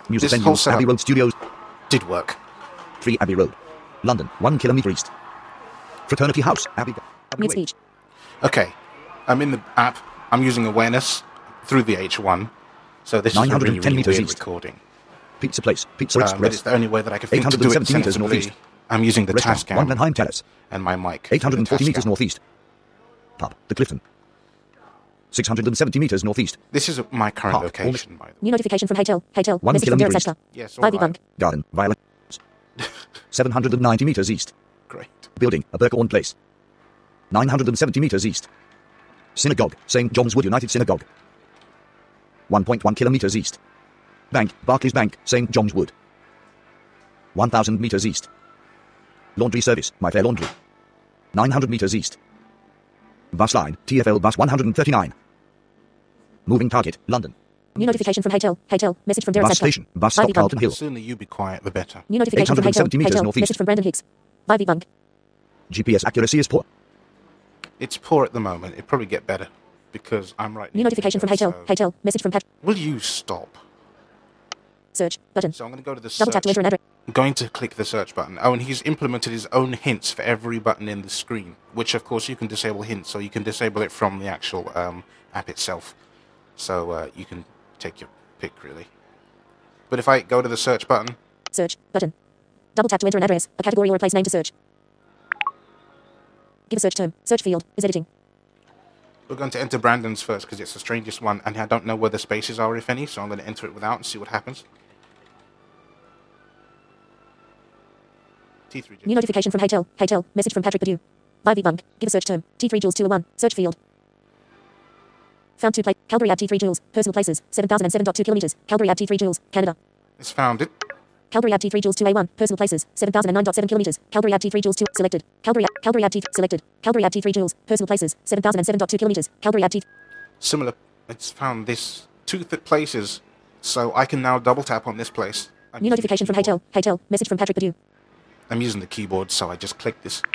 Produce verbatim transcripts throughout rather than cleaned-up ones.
Music This whole venues, setup Abbey Road Studios, did work. three Abbey Road, London, one kilometre east. Fraternity House, Abbey. Abbey Mute Way. speech. Okay, I'm in the app. I'm using awareness through the H one, so this is a really, nine hundred ten really meters weird east. recording. Pizza Place, Pizza Um, but Express, it's the only way that I can think to do it eight hundred seventy meters sensibly. northeast. I'm using the Restaurant, Tascam Wandenheim Terrace, and my mic. eight hundred forty through the meters Tascam. northeast. Pub, The Clifton, six hundred seventy meters northeast. This is my current Park, location, by the way. New notification from Hotel. Hotel. One Message from kilometre Derek Sachka. Yes, all Five right. Bunk. Garden, Violet, seven hundred ninety meters east. Great. Building, Abercorn Place, nine hundred seventy meters east. Synagogue, Saint John's Wood United Synagogue, one point one kilometers east. Bank, Barclays Bank, Saint John's Wood, one thousand meters east. Laundry service, My Fair Laundry, nine hundred meters east. Bus line, T F L bus one hundred thirty-nine. Moving target, London. New notification from Hotel. Hotel. Message from Derek Bus Sachka. station, bus Five stop Bunk. Carlton The Hill. sooner you be quiet, the better. New notification from Hotel. eight hundred seventy meters Hotel. northeast. Message from Brandon Hicks. Five Bunk. G P S accuracy is poor. It's poor at the moment. It'll probably get better because I'm right. New notification from Hotel. Hotel. Message from Pat. Will you stop? Search button. So I'm going to go to the Double search. tap to enter an address. I'm going to click the search button. Oh, and he's implemented his own hints for every button in the screen, which of course you can disable hints, so you can disable it from the actual um, app itself. So uh, you can take your pick, really. But if I go to the search button, Search button. Double tap to enter an address, a category or a place name to search. Give a search term. Search field is editing. we're going to enter Brandon's first because it's the strangest one, and I don't know where the spaces are, if any, so I'm going to enter it without and see what happens. T three New notification from Hotel. Hotel. Message from Patrick Badu. Ivy Bunk. Give a search term. T three Jules two oh one. Search field. Found two place. Calgary Ab T three Jules. Personal places. seven thousand seven point two kilometers. Calgary Ab T three Jules. Canada. It's found it. Calgary Ab T three Jules two A one. Personal places. seven thousand nine point seven kilometers. Calgary Ab T three Jules two. Selected. Calgary Ab. Calgary Ab T. Selected. Calgary Ab T three Jules. Personal places. seven thousand seven point two kilometers. Calgary Ab T. Similar. It's found this two th- places, so I can now double tap on this place. I'm New using the notification from keyboard. Hotel. Hotel. Message from Patrick Badu. I'm using the keyboard, so I just click this.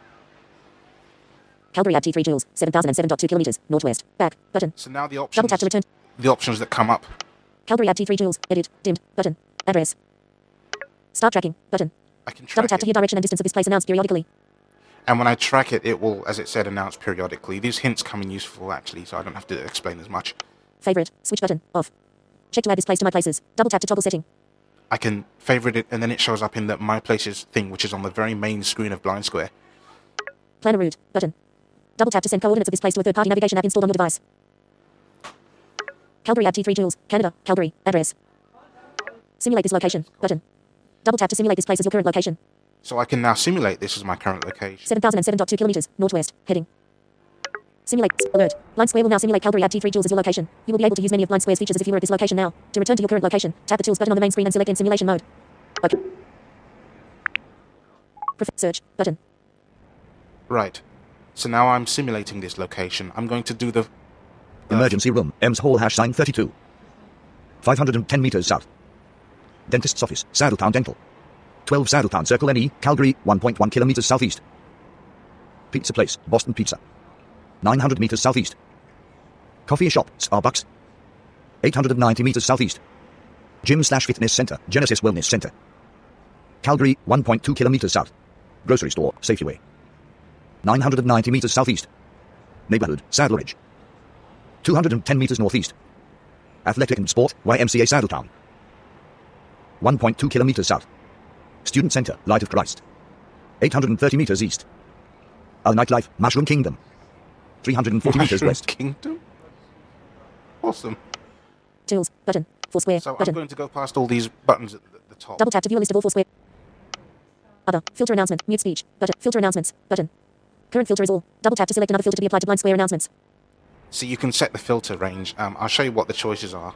Calgary Ab T three Jules. seven thousand seven point two kilometers. Northwest. Back. Button. So now the Double options, tap to return. the options that come up. Calgary Ab T three Jules. Edit. Dimmed. Button. Address. Start tracking. Button. I can Double track tap to it, hear direction and distance of this place announced periodically. and when I track it, it will, as it said, announce periodically. These hints come in useful, actually, so I don't have to explain as much. Favorite. Switch button. Off. Check to add this place to my places. Double tap to toggle setting. I can favorite it, and then it shows up in the My Places thing, which is on the very main screen of Blind Square. Plan a route. Button. Double tap to send coordinates of this place to a third-party navigation app installed on your device. Calgary Ab T three Jules. Canada. Calgary. Address. Simulate this location. Button. Double tap to simulate this place as your current location. So I can now simulate this as my current location. seven thousand seven point two kilometers. Northwest. Heading. Simulate. Alert. Blind Square will now simulate Calgary Ab T three Jules as your location. You will be able to use many of Blind Square's features as if you were at this location now. To return to your current location, tap the Tools button on the main screen and select in simulation mode. Okay. Pref- search. Button. Right. So now I'm simulating this location. I'm going to do the... the Emergency room, Ems Hall, hash sign thirty-two. five hundred ten meters south. Dentist's office, Saddletown Dental. twelve Saddletown Circle N E, Calgary, one point one kilometers southeast. Pizza place, Boston Pizza. nine hundred meters southeast. Coffee shop, Starbucks. eight hundred ninety meters southeast. Gym slash fitness center, Genesis Wellness Center. Calgary, one point two kilometers south. Grocery store, Safety Way. nine hundred ninety meters southeast. Neighborhood, Saddle Ridge. two hundred ten meters northeast. Athletic and Sport, Y M C A Saddletown. one point two kilometers south. Student Center, Light of Christ. eight hundred thirty meters east. Our nightlife, Mushroom Kingdom. three hundred forty meters Mushroom west. Kingdom? Awesome. Tools. Button. Foursquare. So I'm Button. going to go past all these buttons at the, the top. Double tap to view a list of all Foursquare. Other. Filter announcement. Mute speech. Button. Filter announcements. Button. Current filter is all. Double tap to select another filter to be applied to Blind Square announcements. So you can set the filter range. Um, I'll show you what the choices are.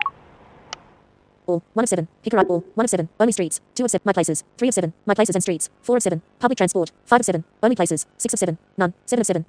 All. one of seven. Picker up all. one of seven. Only streets. two of seven. My places. three of seven. My places and streets. four of seven. Public transport. five of seven. Only places. six of seven. None. seven of seven.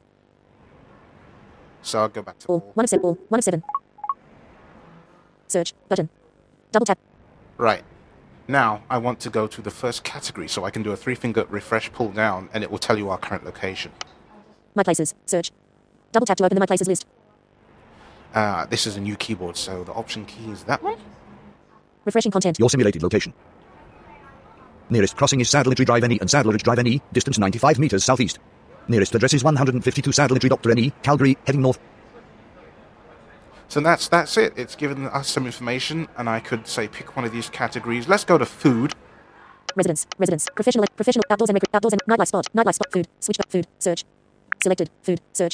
So I'll go back to All. all. one of seven. All. one of seven. Search. Button. Double tap. Right. Now I want to go to the first category, so I can do a three-finger refresh pull down, and it will tell you our current location. My places. Search. Double tap to open the My Places list. Uh, this is a new keyboard, so the option key is that one. Refreshing content. Your simulated location. Nearest crossing is Saddletree Drive N E and Saddleridge Drive N E, distance ninety-five meters southeast. Nearest address is one fifty-two Saddletree Doctor N E, Calgary, heading north. So that's that's it. It's given us some information, and I could say pick one of these categories. Let's go to food. Residence, residence, professional, professional, outdoors and recre- outdoors and nightlife spot, nightlife spot, food, switch back, food, search. Selected, food, search.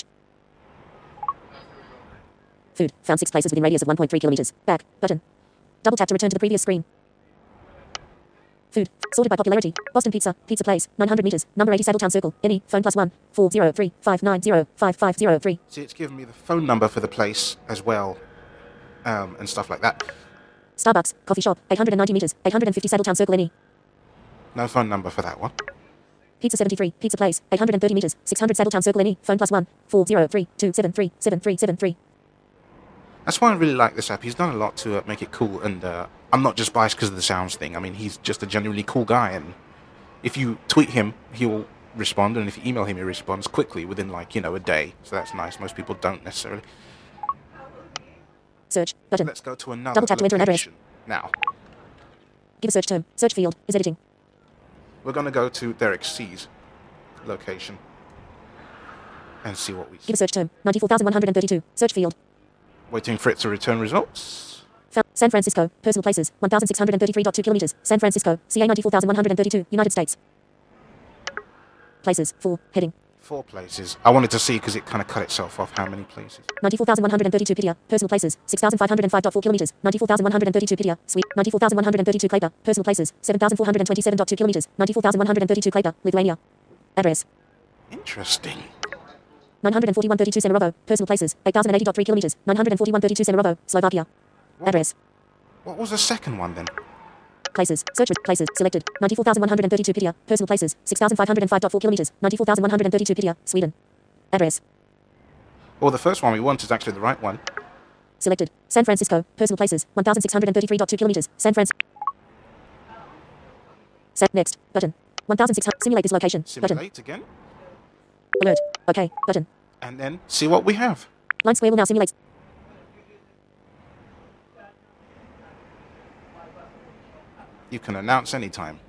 Food, found six places within radius of one point three kilometers. Back, button. Double tap to return to the previous screen. Food, sorted by popularity. Boston Pizza, Pizza Place, nine hundred meters, number eighty Saddletown Circle, any, phone plus one, four zero three, five nine zero, five five zero three. See, it's given me the phone number for the place as well, um, and stuff like that. Starbucks, coffee shop, eight hundred ninety meters, eight hundred fifty Saddletown Circle, any. No phone number for that one. Pizza seventy-three, Pizza Place, eight hundred thirty meters, six hundred Saddletown Circle, any, phone plus one, four zero three, two seven three, seven three seven three. That's why I really like this app. He's done a lot to uh, make it cool, and uh, I'm not just biased because of the sounds thing. I mean, he's just a genuinely cool guy, and if you tweet him, he will respond, and if you email him, he responds quickly within, like, you know, a day. So that's nice. Most people don't necessarily. Search, button. Let's go to another Double tap to enter an address. location. Now, Give a search term. Search field is editing. we're going to go to Derek C's location and see what we see. Give a search term. ninety-four thousand one hundred thirty-two. Search field. Waiting for it to return results. Found San Francisco. Personal places. one thousand six hundred thirty-three point two kilometers. San Francisco. C A ninety-four thousand one hundred thirty-two. United States. Places. four. Heading. Four places. I wanted to see because it kind of cut itself off how many places. ninety-four thousand one hundred thirty-two Pidia. Personal places. six thousand five hundred five point four kilometers. ninety-four thousand one hundred thirty-two Pidia. Suite. ninety-four thousand one hundred thirty-two Claper. Personal places. seven thousand four hundred twenty-seven point two kilometers. ninety-four thousand one hundred thirty-two Claper. Lithuania. Address. Interesting. nine hundred forty-one point thirty-two Semerovo. Personal places. eight thousand eighty point three kilometers. nine hundred forty-one point thirty-two Semerovo. Slovakia. What, Address. what was the second one then? Places. Search with places. Selected. ninety-four thousand one hundred thirty-two Pidia. Personal places. six thousand five hundred five point four kilometers. ninety-four thousand one hundred thirty-two Pidia. Sweden. Address. Well, the first one we want is actually the right one. Selected. San Francisco. Personal places. one thousand six hundred thirty-three point two kilometers. San Francisco. Set next. Button. one thousand six hundred. Simulate this location. Button. Simulate again. Alert. Okay. Button. And then see what we have. Line square will now simulate. You can announce anytime.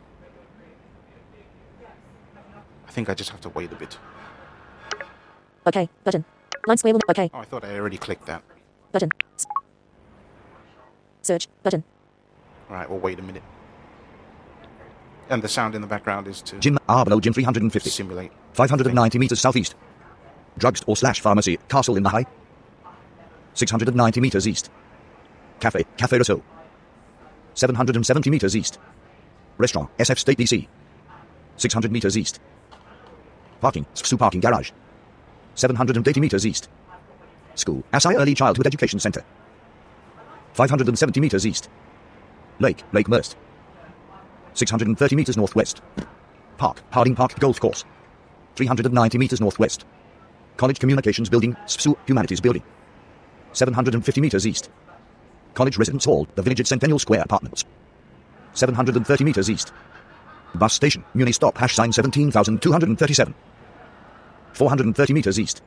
I think I just have to wait a bit. Okay. Button. Line square will. Okay. Oh, I thought I already clicked that. Button. S- Search. Button. Alright, well, wait a minute. And the sound in the background is to Gym, R below Gym three hundred fifty. simulate. five hundred ninety meters southeast. Drugstore slash pharmacy, Castle in the High. six hundred ninety meters east. Cafe, Cafe Rousseau. seven hundred seventy meters east. Restaurant, S F State D C. six hundred meters east. Parking, S F S U Parking Garage. seven hundred eighty meters east. School, Asai Early Childhood Education Center. five hundred seventy meters east. Lake, Lake Merst. six hundred thirty meters northwest. Park, Harding Park Golf Course. three hundred ninety meters northwest. College Communications Building, S F S U Humanities Building. seven hundred fifty meters east. College Residence Hall, The Village at Centennial Square Apartments. seven hundred thirty meters east. Bus station, Muni Stop, hash sign seventeen thousand two hundred thirty-seven. four hundred thirty meters east.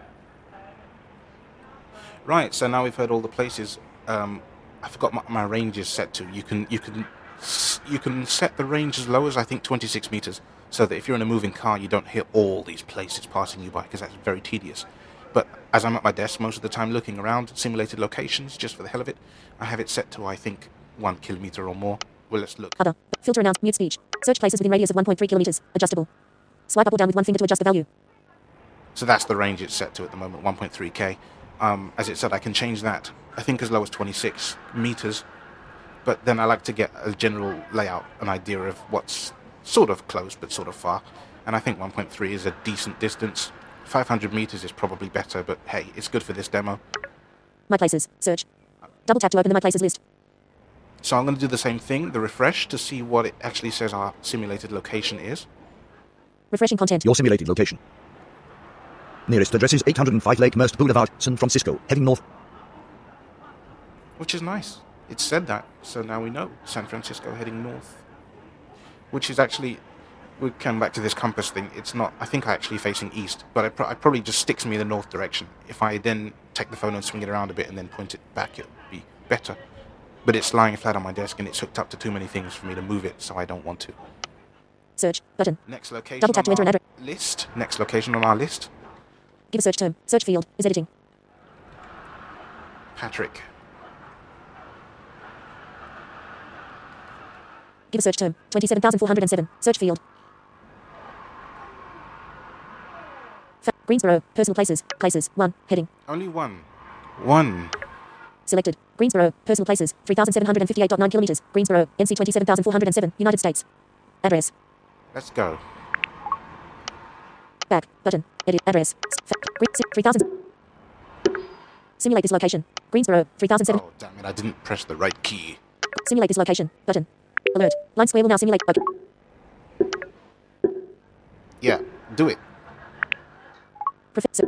Right, so now we've heard all the places. Um, I forgot my, my range is set to. You can you can s- you can set the range as low as I think twenty-six meters, so that if you're in a moving car, you don't hear all these places passing you by, because that's very tedious. But as I'm at my desk most of the time looking around simulated locations, just for the hell of it, I have it set to, I think, one kilometer or more. Well, let's look. Other. Filter announced. Mute speech. Search places within radius of one point three kilometers. Adjustable. Swipe up or down with one finger to adjust the value. So that's the range it's set to at the moment, one point three K. Um, as it said, I can change that, I think, as low as twenty-six meters. But then I like to get a general layout, an idea of what's sort of close but sort of far. And I think one point three is a decent distance. five hundred meters is probably better, but hey, it's good for this demo. My places. Search. Double tap to open the My Places list. So I'm going to do the same thing, the refresh, to see what it actually says our simulated location is. Refreshing content. Your simulated location. Nearest address is eight hundred five Lake Merst Boulevard, San Francisco, heading north. Which is nice. It said that, so now we know. San Francisco heading north. Which is actually, we come back to this compass thing, it's not, I think I'm actually facing east, but it, pro- it probably just sticks me in the north direction. If I then take the phone and swing it around a bit and then point it back, it would be better. but it's lying flat on my desk and it's hooked up to too many things for me to move it, so I don't want to. Search. Button. Next location Double tap to on enter an our address. list. Next location on our list. Give a search term. Search field is editing. Patrick. Give a search term. twenty-seven thousand four hundred seven. Search field. Fa- Greensboro. Personal places. Places. one. Heading. Only one. One. Selected. Greensboro. Personal places. three thousand seven hundred fifty-eight point nine kilometers. Greensboro. N C twenty-seven thousand four hundred seven. United States. Address. Let's go. Back. Button. Edit. Address. Fa- Gre- si- three thousand. Simulate this location. Greensboro. three thousand seven. Oh, damn it. I didn't press the right key. Simulate this location. Button. Alert. Line square will now simulate. Okay. Yeah, do it. Professor.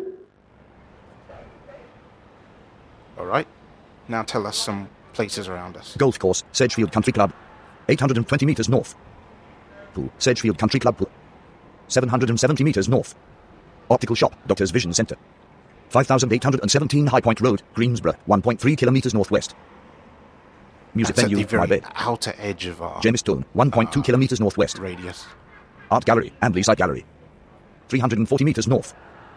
All right. Now tell us some places around us. Golf course, Sedgefield Country Club. eight hundred twenty meters north. Pool, Sedgefield Country Club Pool. seven hundred seventy meters north. Optical shop, Doctor's Vision Center. five thousand eight hundred seventeen High Point Road, Greensboro, one point three kilometers northwest. Music That's venue, at the my very bed. outer edge of our Jamestown, one point two uh, kilometers northwest. radius. Art Gallery and Leaside Gallery. three hundred forty meters north.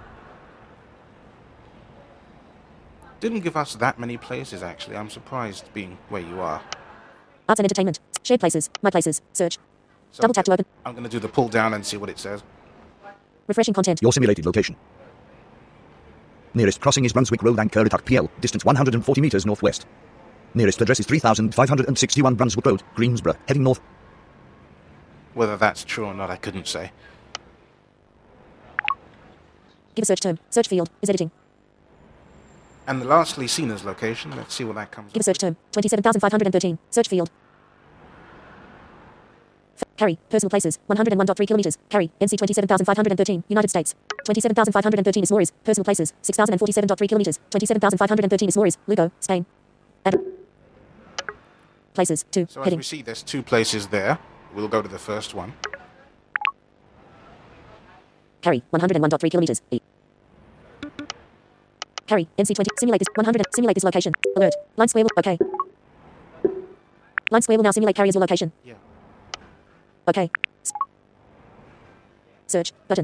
Didn't give us that many places, actually. I'm surprised being where you are. Arts and entertainment. Shared places. My places. Search. So Double tap to open. I'm going to do the pull down and see what it says. Refreshing content. Your simulated location. Nearest crossing is Brunswick Road and Currituck P L, distance one hundred forty meters northwest. Nearest address is three thousand five hundred sixty-one Brunswick Road, Greensboro, heading north. Whether that's true or not, I couldn't say. Give a search term. Search field is editing. And the lastly, Cena's location. Let's see what that comes Give a up. search term. twenty-seven thousand five hundred thirteen. Search field. F- Carry. Personal places. one hundred one point three kilometers. Carry. N C twenty-seven thousand five hundred thirteen. United States. twenty-seven thousand five hundred thirteen is Morris. Personal places. six thousand forty-seven point three kilometers. twenty-seven thousand five hundred thirteen is Morris. Lugo, Spain. Ad- places. two. So as Heading. we see, there's two places there. We'll go to the first one. Carry. one hundred one point three kilometers. E. Carry. N C twenty. Simulate this. one hundred. Simulate this location. Alert. Line square will. Okay. Line square will now simulate carry as your location. Yeah. Okay. S- Search. Button.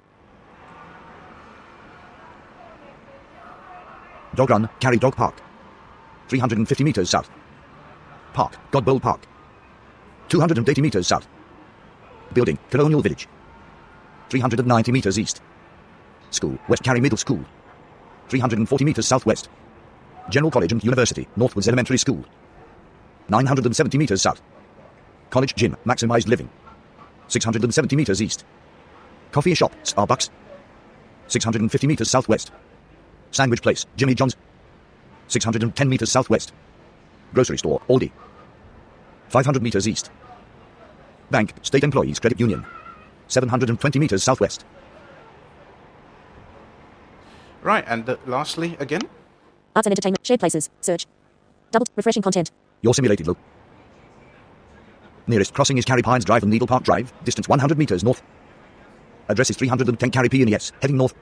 Dog Run, Carry Dog Park. three hundred fifty meters south. Park, Godbowl Park. two hundred eighty meters south. Building, Colonial Village. three hundred ninety meters east. School, West Carry Middle School. three hundred forty meters southwest. General College and University, Northwoods Elementary School. nine hundred seventy meters south. College Gym, Maximized Living. six hundred seventy meters east. Coffee shop, Starbucks. six hundred fifty meters southwest. Sandwich Place, Jimmy John's. six hundred ten meters southwest. Grocery store, Aldi. five hundred meters east. Bank, State Employees Credit Union. seven hundred twenty meters southwest. Right, and uh, lastly, again, Arts and entertainment. Shared places. Search. Double. Refreshing content. Your simulated look. Nearest crossing is Carry Pines Drive and Needle Park Drive, distance one hundred meters north. Address is three hundred ten Carry P N E S, heading north.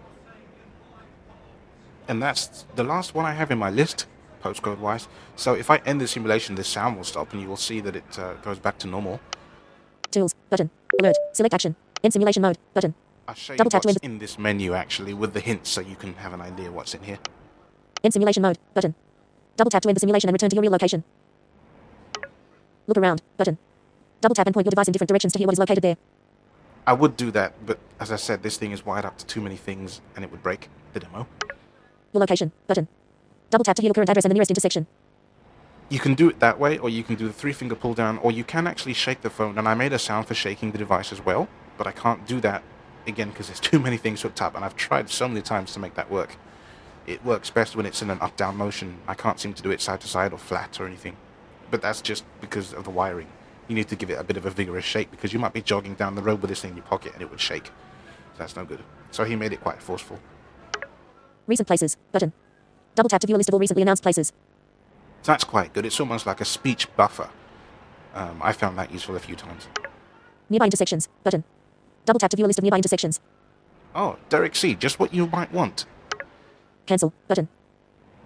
and that's the last one I have in my list, postcode-wise. So if I end the simulation, this sound will stop, and you will see that it uh, goes back to normal. Tools. Button. Alert. Select action. End simulation mode. Button. I'll show you Double tap to what's end. in this menu, actually, with the hints, so you can have an idea what's in here. End simulation mode. Button. Double tap to end the simulation and return to your real location. Look around. Button. Double tap and point your device in different directions to hear what is located there. I would do that, but as I said, this thing is wired up to too many things, and it would break the demo. Your location. Button. Double tap to hear your current address and the nearest intersection. You can do it that way, or you can do the three-finger pull-down, or you can actually shake the phone, and I made a sound for shaking the device as well, but I can't do that, again, because there's too many things hooked up, and I've tried so many times to make that work. It works best when it's in an up-down motion. I can't seem to do it side-to-side or flat or anything, but that's just because of the wiring. You need to give it a bit of a vigorous shake, because you might be jogging down the road with this thing in your pocket, and it would shake. So that's no good. So he made it quite forceful. Recent places. Button. Double tap to view a list of all recently announced places. So that's quite good. It's almost like a speech buffer. Um, I found that useful a few times. Nearby intersections. Button. Double tap to view a list of nearby intersections. Oh, Derek C., just what you might want. Cancel. Button.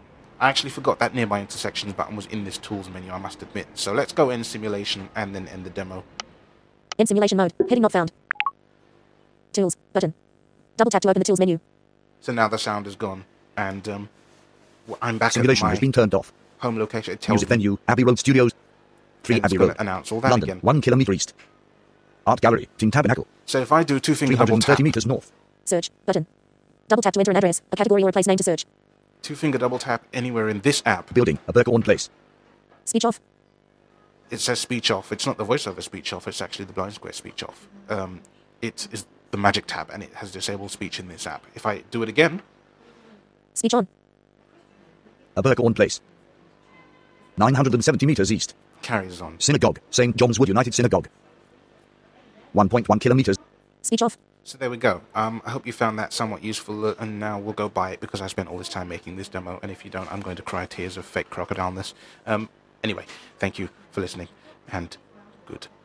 I actually forgot that nearby intersections button was in this tools menu, I must admit. So let's go end simulation and then end the demo. In simulation mode. Heading not found. Tools. Button. Double tap to open the tools menu. So now the sound is gone, and um, I'm back Simulation at has my been turned off. home location. It tells Music me, venue, Abbey Road Studios. three and it's Abbey gonna Road. announce all that London, again. one kilometre east. Art Gallery, Team Tabernacle. So if I do two finger three hundred double tap, thirty metres north. Search. Button. Double tap to enter an address, a category or a place name to search. two finger double tap anywhere in this app, Building, a Berkhorn Place. Speech off. it says speech off. It's not the voiceover speech off, it's actually the Blind Square speech off. Um, it is the Magic tab, and it has disabled speech in this app. If I do it again, Speech on. A Berkhorn Place. nine hundred seventy metres east. carries on. Synagogue, Saint John's Wood United Synagogue. one point one kilometres. Speech off. So there we go. Um, I hope you found that somewhat useful, uh, and now we'll go buy it because I spent all this time making this demo, and if you don't, I'm going to cry tears of fake crocodileness. Um, anyway, thank you for listening, and good